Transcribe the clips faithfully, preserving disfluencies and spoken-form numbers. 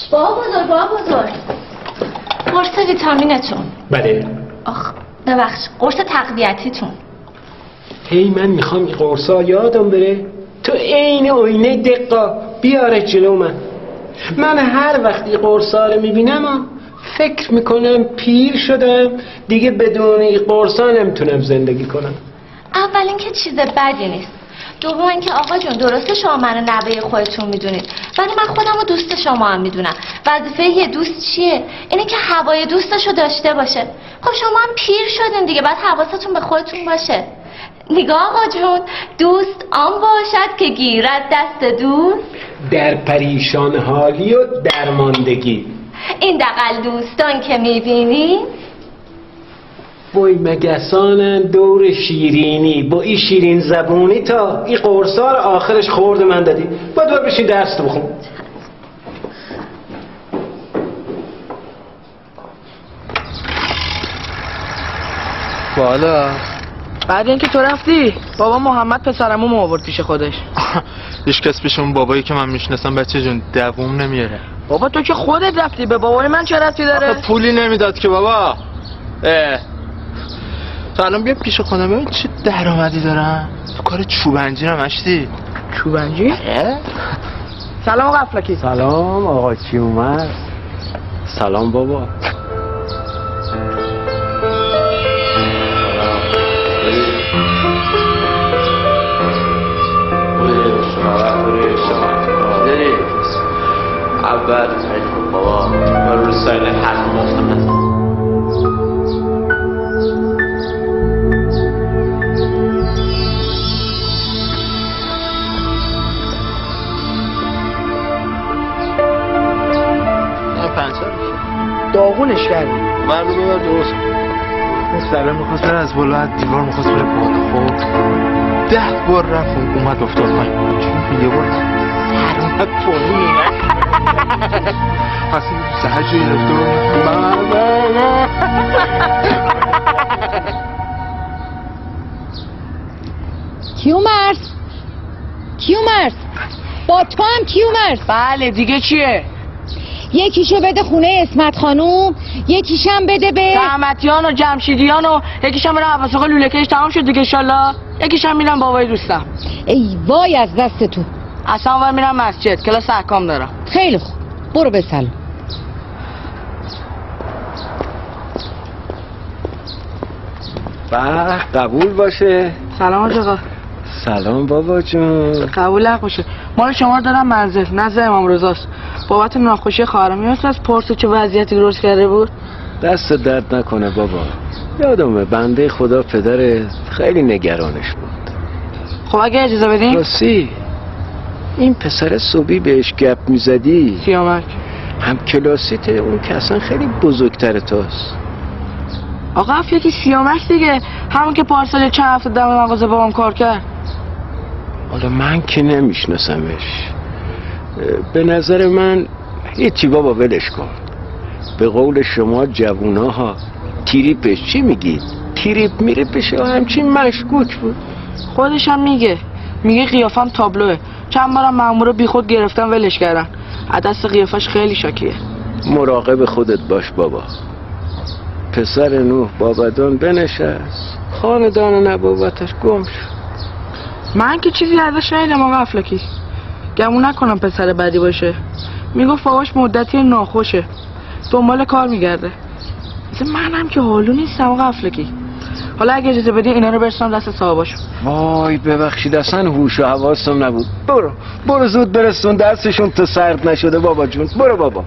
بابا بزرگ بابا بزرگ قرص ویتامینتون. بله. آخ ببخش قرص تقویتیتون. هی من میخوام این قرصا یادم بره. تو عین آینه دقیقا بیاره جلو من. من هر وقت این قرصا رو میبینم فکر میکنم پیر شدم دیگه بدون این قرصا نمیتونم زندگی کنم. اول اینکه چیز بدی نیست، دوم اینکه آقا جون درسته شما منو نوه خودتون میدونید، ولی من خودم رو دوست شما هم میدونم. وظیفه یه دوست چیه؟ اینه که هوای دوستشو داشته باشه. خب شما هم پیر شدین دیگه، باید حواستون به خودتون باشه. نگاه آقا جون، دوست آن باشد که گیرد دست دوست در پریشان حالی و درماندگی. این دقل دوستان که میبینی وای مگسانن دور شیرینی با این شیرین زبونی تا این قرصا رو آخرش خورد من دادی. باید دور بشین درس تو بخون. بالا بعد اینکه تو رفتی بابا محمد پسرمو آورد پیش خودش. هیچ کس پیش اون بابایی که من میشناسم بچه جون دووم نمیاره. بابا تو که خودت رفتی، به بابای من چه ربطی داره؟ آخه پولی نمیداد که بابا. اه تو الان بیا پیش خودم ببین چه درآمدی دارم. تو کار چوبنجی رو مشتی. چوبنجی؟ سلام آقا افلاکی. سلام آقا چی اومد؟ سلام بابا. اول خیلی بابا و رو سایل حق مفتم هست. نه پنچر داغونش کردی من رو ببر درست. این سلام میخواست بره از بالا از دیوار میخواست بره بالا. خب ده بار رفت اومد افتاد پایین. چون یه بار سر اومد پایین پس این سهر جایی رفته کیومرث کیومرث با تو هم کیومرث. بله دیگه چیه؟ یکیشو بده خونه اسمت خانوم، یکیشم بده به زحمتیان و جمشیدیان و یکیشم بره عباس آقا لوله‌کش. تمام شد دیگه انشالله. یکیشم میرم بابای دوستم. ای وای از دست تو. اصلا اول میرم مسجد کلاس احکام دارم. خیلی خوب برو بسلام. به قبول باشه. سلام آقا. سلام بابا جون. قبول حق باشه. مال شما رو دارم منزل نزد امام رضاست. بابت ناخوشی خواهرم میاد از پرسه چه وضعیتی درست کرده بود. دست درد نکنه بابا. یادمه بنده خدا پدر خیلی نگرانش بود. خب اگه اجازه بدین. راستی این پسر صبحی بهش گپ میزدی سیامک هم کلاسیت اون که اصلا خیلی بزرگتر توست. آقا افلاکی سیامک دیگه، همون که پارسال چند هفته دم مغازه با هم کار کرد. حالا من که نمیشناسمش. به نظر من هیچی بابا ولش کن. به قول شما جووناها تریپش چی میگید؟ تریپ میره بشه و همچین مشکوک بود. خودش هم میگه میگه قیافم تابلوه. چند بارم مأمور رو بی خود گرفتن ولش کردن. عدس قیافش خیلی شاکیه. مراقب خودت باش بابا. پسر نوح بابدان بنشست، خاندان نبوتش گم شد. من که چیزی ازش ندیدم آقا افلاکی. گمون نکنم پسر بدی باشه. میگفت باباش مدتی ناخوشه، دنبال کار میگرده. مثل منم که حالو نیستم آقا افلاکی. حالا اگه اجازه بدی اینا رو برسونم دست صاحباشون. وای ببخشید اصلا هوش و حواسم نبود. برو برو زود برسون دستشون تا سرد نشده بابا جون. برو بابا.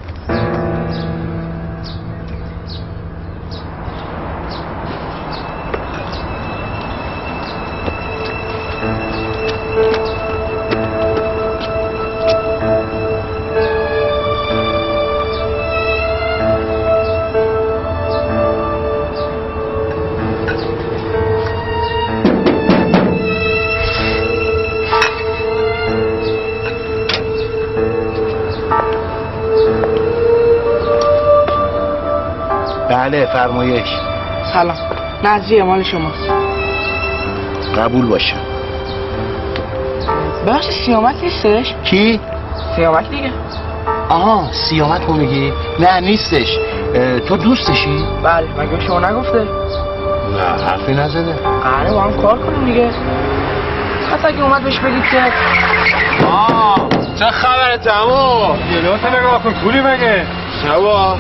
بله فرمایش. سلام نظریه مال شماست. قبول باشه. بخش سیامک نیستش؟ کی؟ سیامک دیگه. آها سیامک رو میگی؟ نه نیستش. تو دوستشی؟ بله مگه شما نگفته؟ نه حرفی نزده. قراره با هم کار کنیم دیگه. حتی اگه اومد بهش بگید که آه چه خبره تمام؟ جلوت نگاه کن کولی مگه؟ شبا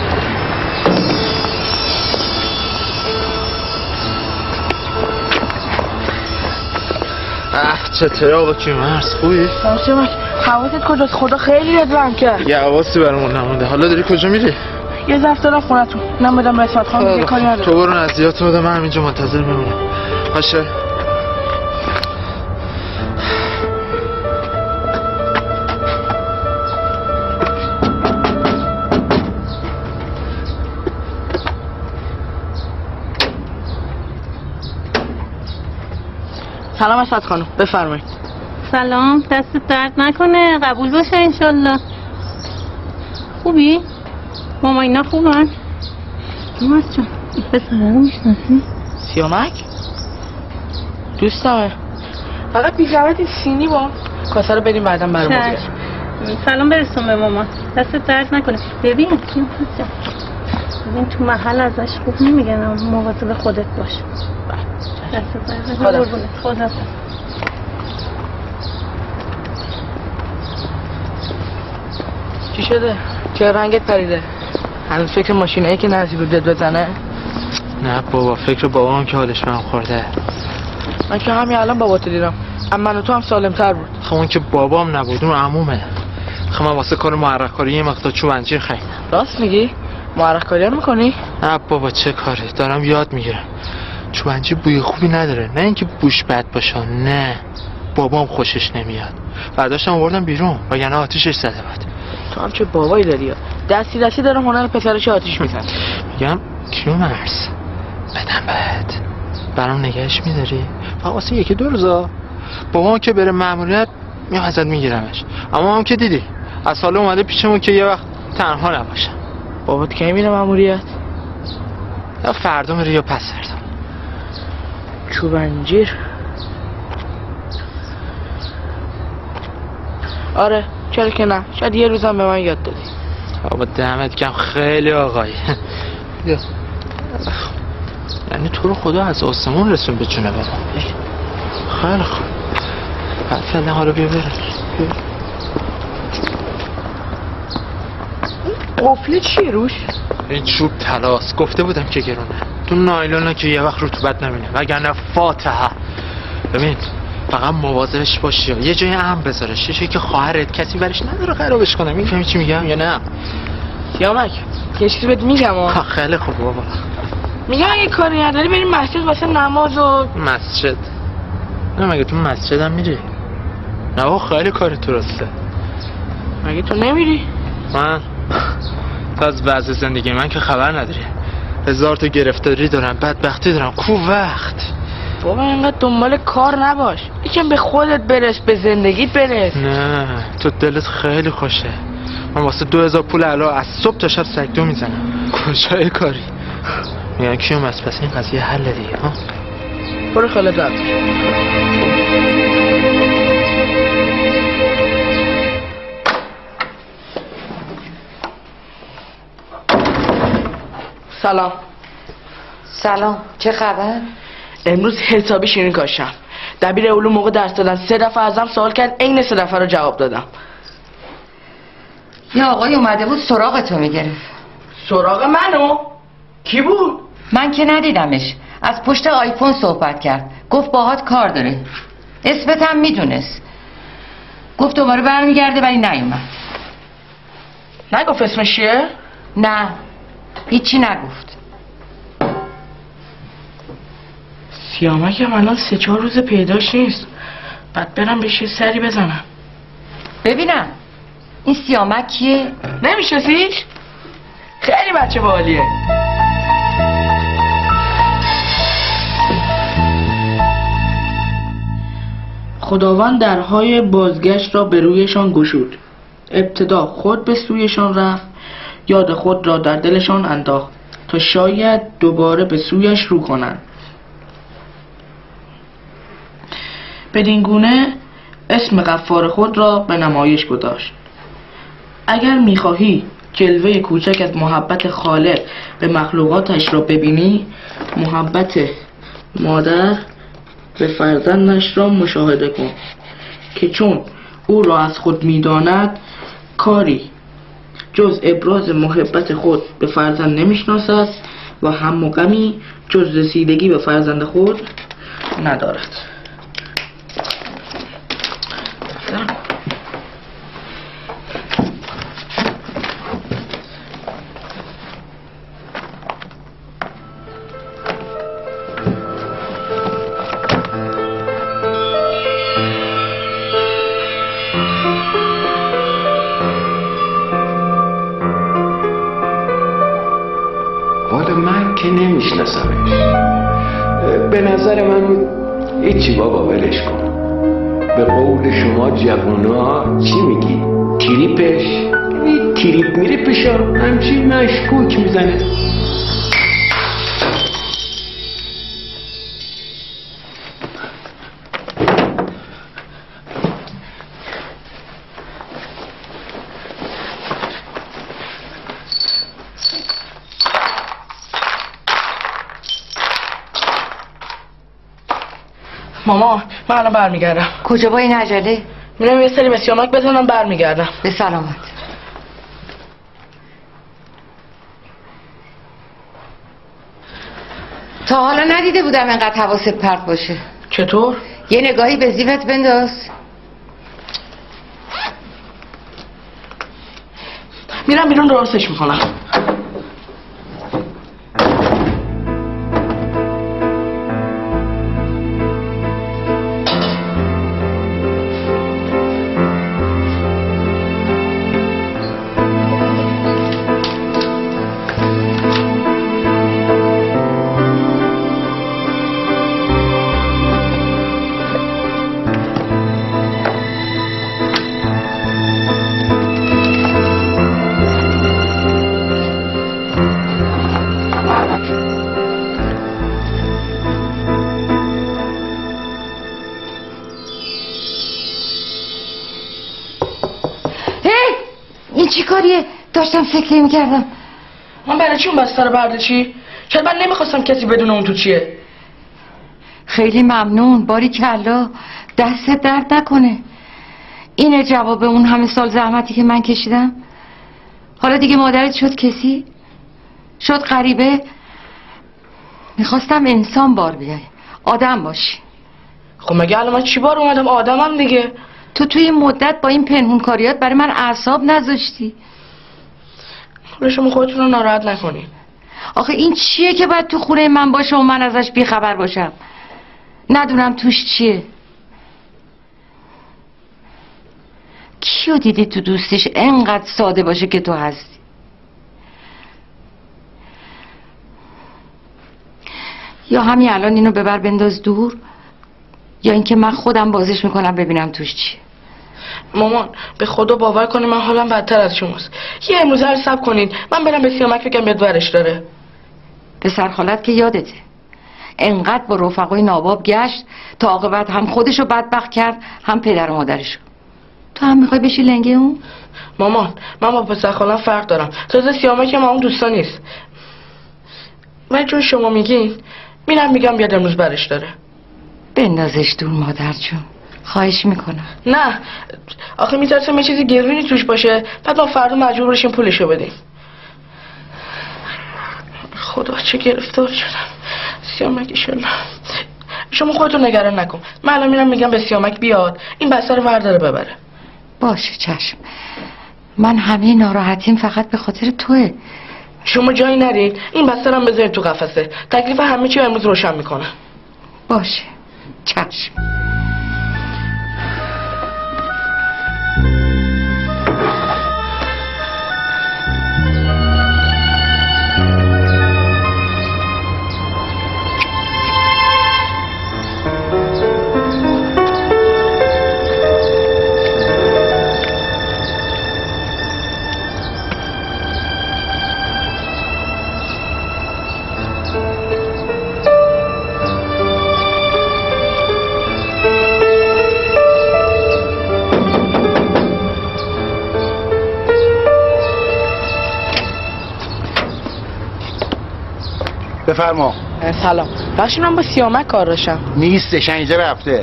اه چطوره آقا کی مرس خوبی؟ سیامک حواست کجاست؟ خدا خیلی رزم کرد. یه حواسی برامون نمونده. حالا داری کجا میری؟ یه ظرف دارم خونتون. نم بدم به اسمت خانم یه کاری نداره. تو برو نزدیات بده، من همینجا منتظر میمونم. باشه. سلام اسمت خانم بفرمایید. سلام، دستت درد نکنه، قبول باشه انشالله. خوبی؟ ماما اینا خوبن؟ ماما جان این پسره رو میشناسی؟ سیامک؟ دوستمه. فقط بی زحمت این سینی با کاسه رو بریم بعدم برام بیار. سلام برسون به ماما، دستت درد نکنه. ببین سیامک جان ببین تو محل ازش خوب نمیگن، مواظب خودت باش. دستت درد نکنه. قربونت. خدا چی شده؟ چه رنگت پریده؟ هنوز فکر ماشینایی که نزدیک رو دد بزنه؟ نه بابا فکر بابام که حالش بهم خورده. من که همین الان باباتو دیدم، اما من و تو هم سالم تر بود. خب اون که بابام نبود، اون عمومه. خب من واسه کار محرک کاری یه مقدار چوبنجیر خریدم. راست میگی؟ محرک کاری هم میکنی؟ نه بابا چه کاری، دارم یاد میگیرم. چوبنجیر بوی خوبی نداره، نه اینکه بوش بد باشه، نه بابام خوشش نمیاد. برداشتم آوردم بیرون وگرنه آتیشش زده بود. تو هم چه بابایی داری؟ دستی دستی داره هنر پسرش آتیش میزنه. میگم کیو مرس بدم بد برام نگهش میداری؟ فقط واسه یکی دو روزا. بابام که بره ماموریت میام ازت میگیرمش، اما هم که دیدی از حالا اومده پیشمون که یه وقت تنها نباشم. بابات کی میره ماموریت؟ یا فردا میره یا پس فردا. چوبنجیر؟ آره چرا که نه، شاید یه روزم به من یاد دادی. بابا دمت گرم خیلی آقایی. یعنی تو رو خدا از آسمون رسون به جونه بدم. خیلی خوب بعد فعلا حالا بیا برم. قفله چیه روش؟ این چوب طلاست، گفته بودم که گرونه. تو نایلونه که یه وقت رطوبت نمینه وگرنه فاتحه. ببین فقط مواظبش باشی، یه جای امن بذارش، یه جایی که خواهرت کسی برش نداره خرابش کنه. میفهمی چی میگم یا نه؟ سیامک یه چیزی بهت میگم ها. خیلی خوب بابا. میگم اگه کاری نداری بریم مسجد واسه نماز و مسجد. نه مگه تو مسجد هم میری؟ نه بابا خیلی کار درسته. مگه تو نمیری؟ من تو از وضع زندگی من که خبر نداری. هزار تا گرفتاری دارم، بدبختی دارم، کو وقت. بابا اینقدر دنبال کار نباش، یکم به خودت برس، به زندگیت برس. نه تو دلت خیلی خوشه. من واسه دو هزار پول علا از صبح تا شب سگدو میزنم. کجای کاری؟ میگن کیوم از پس این قضیه حل دیگه ها؟ برو خالت رفت. سلام. سلام، چه خبر؟ امروز حسابی شیرین کاشتم. دبیر علوم موقع درس دادن سه دفعه ازم سوال کرد، عین سه دفعه رو جواب دادم. یه آقای اومده بود سراغ تو میگرفت. سراغ منو؟ کی بود؟ من که ندیدمش. از پشت آیفون صحبت کرد، گفت باهات کار داره. اسمت هم میدونست. گفت دوباره برمیگرده ولی نیومد. نگفت اسمش چیه؟ نه هیچی نگفت. سیامک هم الان سه چهار روز پیداش نیست. بعد برم بهش سری بزنم. ببینم این سیامک کیه؟ نمیشناسیش؟ خیلی بچه باحالیه. خداوند درهای بازگشت را به رویشان گشود. ابتدا خود به سویشان رفت، یاد خود را در دلشان انداخت تا شاید دوباره به سویش رو کنند. بدین گونه اسم غفار خود را به نمایش گذاشت. اگر میخواهی جلوه کوچک از محبت خالق به مخلوقاتش را ببینی، محبت مادر به فرزندش را مشاهده کن که چون او را از خود میداند کاری جز ابراز محبت خود به فرزند نمیشناسد و هم و غمی جز رسیدگی به فرزند خود ندارد. من که نمیشناسمش. به نظر من هیچی بابا، ولش کن. به قول شما جوونا چی میگی؟ تریپش؟ یعنی تریپ میریپش همچین مشکوک میزنه. ماما من الان برمیگردم. کجا با این عجله؟ میرم یه سری به سیامک بزنم برمیگردم. به سلامت. تا حالا ندیده بودم اینقدر حواست پرت باشه. چطور؟ یه نگاهی به زیبت بنداز. میرم بیرون درستش میکنم. چی کاریه؟ داشتم فکر میکردم. من برای چی اون بسته رو برده چی؟ شاید من نمیخواستم کسی بدون اون تو چیه. خیلی ممنون. باری کلا، دست درد نکنه. اینه جواب اون همه سال زحمتی که من کشیدم. حالا دیگه مادرت شد کسی؟ شد غریبه؟ میخواستم انسان بار بیای، آدم باشی. خب مگه الان من چی بار اومدم؟ آدمم دیگه. تو توی این مدت با این پنهون کاریات برای من اعصاب نذاشتی. حالا شما خودتون رو ناراحت نکنی. آخه این چیه که باید تو خونه من باشه و من ازش بیخبر باشم؟ ندونم توش چیه. کیو دیدی تو دوستش انقدر ساده باشه که تو هستی؟ یا همین الان اینو ببر بنداز دور، یا اینکه من خودم بازش میکنم ببینم توش چیه. مامان به خدا باور کنی من حالم بدتر از شماست. یه امروزه رو صبر کنین، من برم به سیامک بگم بیاد ورش داره. پسر خالت که یادته انقدر با رفقای ناباب گشت تا عاقبت هم خودشو بدبخت کرد هم پدر و مادرشو. تو هم میخوای بشی لنگه اون؟ مامان من با پسر خالم فرق دارم. تازه سیامک ما اون دوستا نیست. من چون شما میگین میرم میگم بیاد امروز برش داره. بندازش دور مادر جون، خواهش میکنم. نه آخه میترسم یه چیزی گرونی توش باشه بعد ما فردا مجبور بشیم پولشو بدیم. خدا چه گرفتار شدم. سیامک ایشالله. شما خودتون نگران نکن، من الان میرم میگم به سیامک بیاد این بسته رو ورداره ببره. باشه چشم. من همه ناراحتیم فقط به خاطر توه. شما جایی نرید، این بسته رو هم بذارید تو قفسه. تکلیف همه چی امروز روشن میکنه. باشه چشم. بفرما. سلام، بخشید من با سیامک کار داشتم. نیستش، اینجا رفته.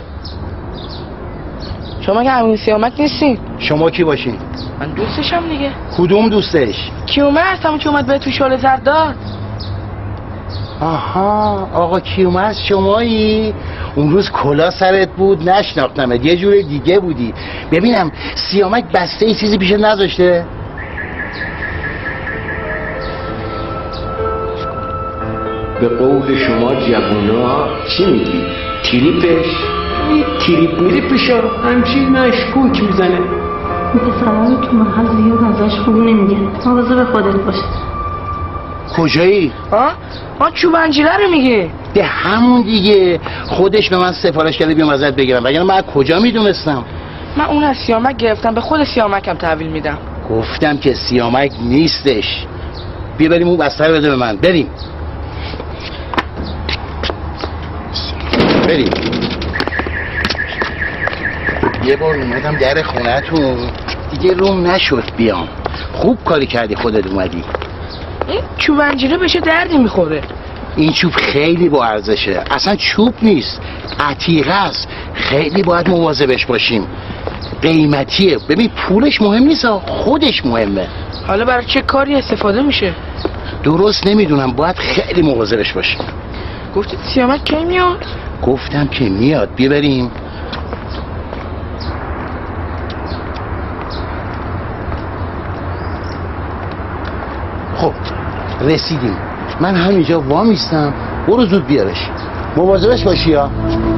شما که همین سیامک نیستین. شما کی باشین؟ من دوستشم دیگه. کدوم دوستش؟ کیومرث، همون که اومد به تو شال زرد داد. آها، آقا کیومرث شمایی؟ اون روز کلا سرت بود نشناختمت، یه جور دیگه بودی. ببینم سیامک بسته ای چیزی پیش نذاشته؟ به قول شما جوونا چی میگی؟ تریپش؟ تریپ میریپشا همچین مشکوک میزنه. پسرها تو محل زیاد ازش خوب نمیگن، مواظب به خودت باش. کجایی؟ ها؟ ها چوبنجیره رو میگه. ده همون دیگه، خودش به من سفارش کرده بیام ازت بگیرم، وگرنه من کجا میدونستم؟ من اون از سیامک گرفتم، به خود سیامکم تحویل میدم. گفتم که سیامک نیستش. بیا بریم اون بستر بده به من. بریم بریم یه بار اومدم در خونه‌تون دیگه روم نشد بیام. خوب کاری کردی خودت اومدی. این چوب انجیره بشه دردی میخوره. این چوب خیلی با ارزشه، اصلا چوب نیست، عتیقه است. خیلی باید مواظبش باشیم، قیمتیه. ببین پولش مهم نیست، خودش مهمه. حالا برای چه کاری استفاده میشه؟ درست نمیدونم، باید خیلی مواظبش باشیم. گفتید سیامک کی میاد؟ گفتم که میاد. بیا بریم. خب رسیدیم، من همینجا وامیستم، برو زود بیارش، مواظبش باشی ها.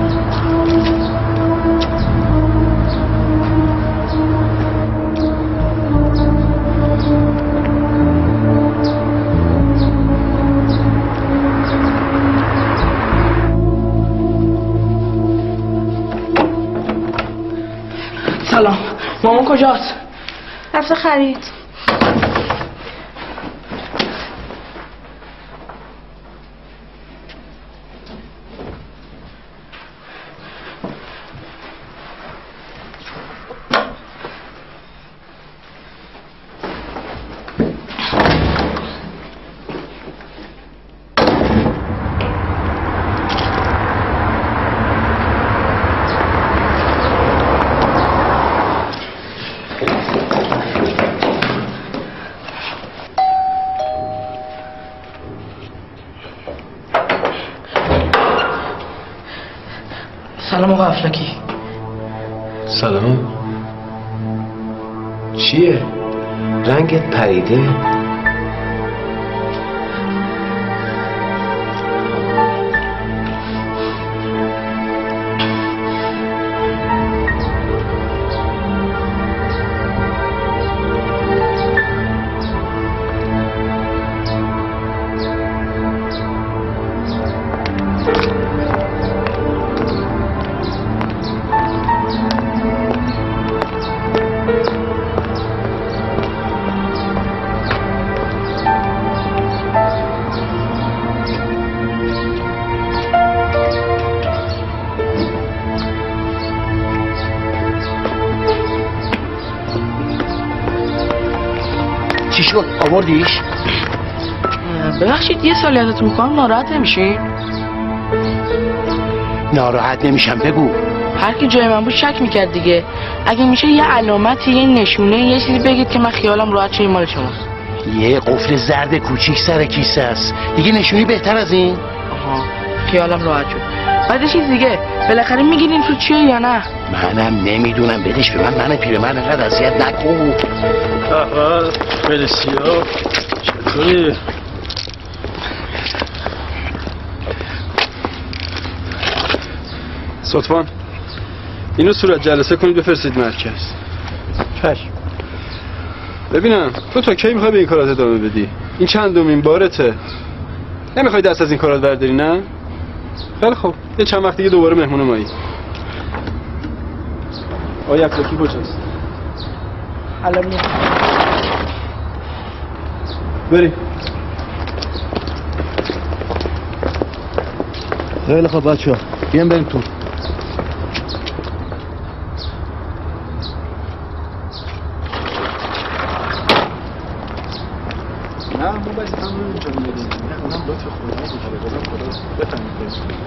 سلام، مامان کجاست؟ رفته خرید. سلام آقا افلاکی. سلام. چیه؟ رنگت پریده؟ چی شد؟ آوردیش؟ ببخشید یه سالی ازتون میکنم، ناراحت نمیشین؟ ناراحت نمیشم، بگو. هر کی جای من بود شک میکرد دیگه. اگه میشه یه علامتی، یه نشونه، یه چیزی بگید که من خیالم راحت شه این مال شماست. یه قفل زرد کوچیک سر کیسه است دیگه، نشونی بهتر از این؟ آها، خیالم راحت شد. بعد چیز دیگه، بالاخره میگیدین تو چیه یا نه؟ منم نمیدونم، بدش به من. من پیرمرد انقدر اذیت نکن. آها فلسیا چطوری؟ صدفان اینو صورت جلسه کنید بفرستید مرکز. چشم. ببینم تو تا کی میخوای به این کارات ادامه بدی؟ این چندمین بارته؟ نمیخوای دست از این کارات برداری نه؟ خیلی خب، یه چند وقت دیگه دوباره مهمون مایی. آقای افلاکی کجاست؟ الان میاد. بریم. خیلی خب بچه‌ها، بیاین بریم تو. نه ما بس هم اینجا میادیم نه اونم لطف خدا دیگه بازم خدا بفهمید.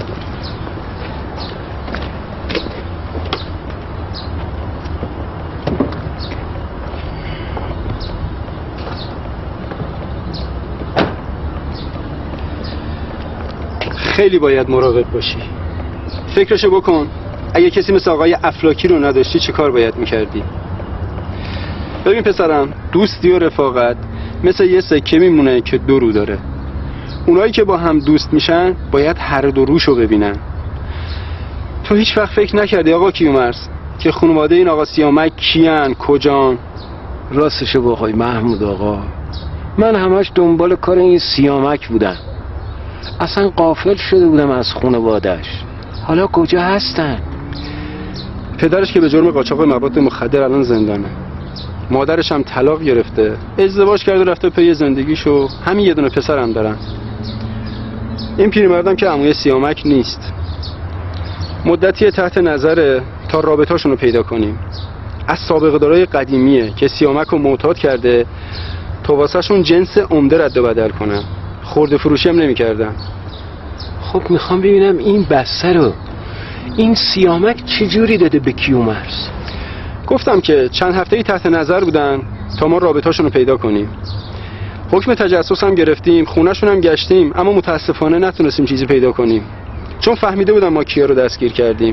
خیلی باید مراقب باشی. فکرشو بکن اگه کسی مثل آقای افلاکی رو نداشتی چه کار باید میکردی؟ ببین پسرم، دوستی و رفاقت مثل یه سکه میمونه که دو رو داره. اونایی که با هم دوست میشن باید هر دو روشو ببینن. تو هیچ وقت فکر نکردی آقا کیومرث که خانواده این آقا سیامک کیان، کجان؟ راستشو بخوای محمود آقا، من همش دنبال کار این سیامک بودم. اصلا غافل شده بودم از خانواده‌اش. حالا کجا هستن؟ پدرش که به جرم قاچاق مواد مخدر الان زندانه. مادرش هم طلاق گرفته، ازدواج کرده رفته پی زندگیشو. همین یه دونه پسرم دارن. این پیرمردم که عموی سیامک نیست. مدتی تحت نظره تا رابطه‌شون رو پیدا کنیم. از سابقه دارای قدیمیه که سیامک رو معتاد کرده تا واسهشون جنس عمده رد و بدل کنن. خورده فروشی هم نمی کردن. خب میخوام ببینم این بسته رو این سیامک چجوری داده به کیومرث؟ گفتم که چند هفته‌ای تحت نظر بودن تا ما رابطه‌شون رو پیدا کنیم. حکم تجسس هم گرفتیم، خونه‌شون هم گشتیم، اما متاسفانه نتونستیم چیزی پیدا کنیم چون فهمیده بودن ما کیا رو دستگیر کردیم.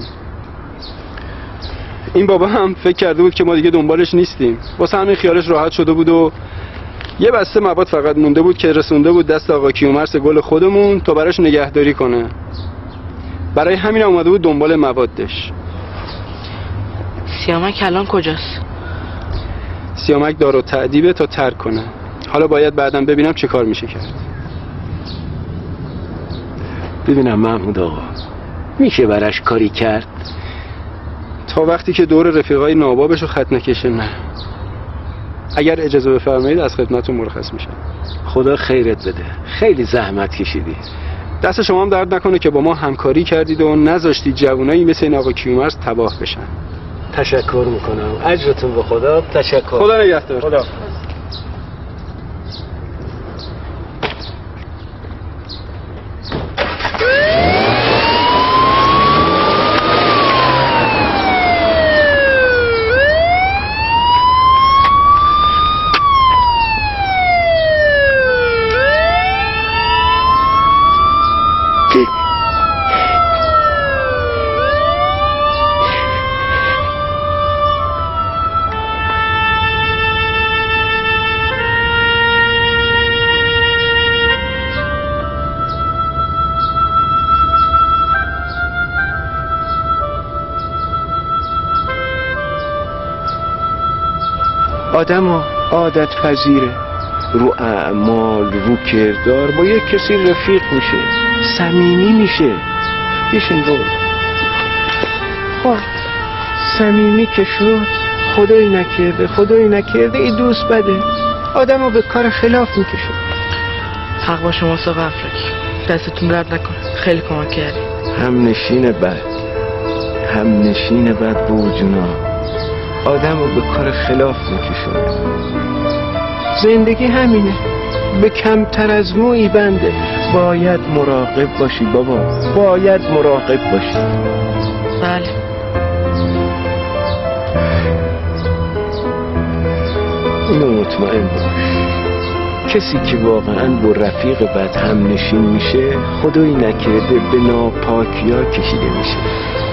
این بابا هم فکر کرده بود که ما دیگه دنبالش نیستیم، واسه همین خیالش راحت شده بود و یه بسته مواد فقط مونده بود که رسونده بود دست آقا کیومرث گل خودمون تا براش نگهداری کنه. برای همین اومده بود دنبال موادش. سیامک الان کجاست؟ سیامک دار و تأدیبه تا ترک کنه. حالا باید بعدم ببینم چه کار میشه کرد. ببینم محمود آقا میشه براش کاری کرد؟ تا وقتی که دور رفیقای نابابشو خط نکشه نه. اگر اجازه بفرمایید از خدمتتون مرخص میشم. خدا خیرت بده، خیلی زحمت کشیدی. دست شما هم درد نکنه که با ما همکاری کردید و نذاشتید جوونایی مثل این آقا کیومرث تباه بشن. تشکر میکنم. اجرتون به خدا. تشکر. خدا نگهدار. خدا. آدم ها عادت پذیره، رو اعمال رو کردار با یک کسی رفیق میشه، صمیمی میشه. بیشین بابا. خب صمیمی که شد، خدایی نکرده خدایی نکرده این دوست بده، آدم ها به کار خلاف میکشه. حق با شما آقا افلاکی، دستتون درد نکنه، خیلی کمک کردی. هم نشین بد هم نشین بد بوجونا آدم رو به کار خلاف میکشونه. زندگی همینه، به کمتر از مویی بنده. باید مراقب باشی بابا، باید مراقب باشی. بله. اینو مطمئن باش، کسی که واقعا با رفیق بد هم نشین میشه، خدایی نکرده به ناپاکیا کشیده میشه.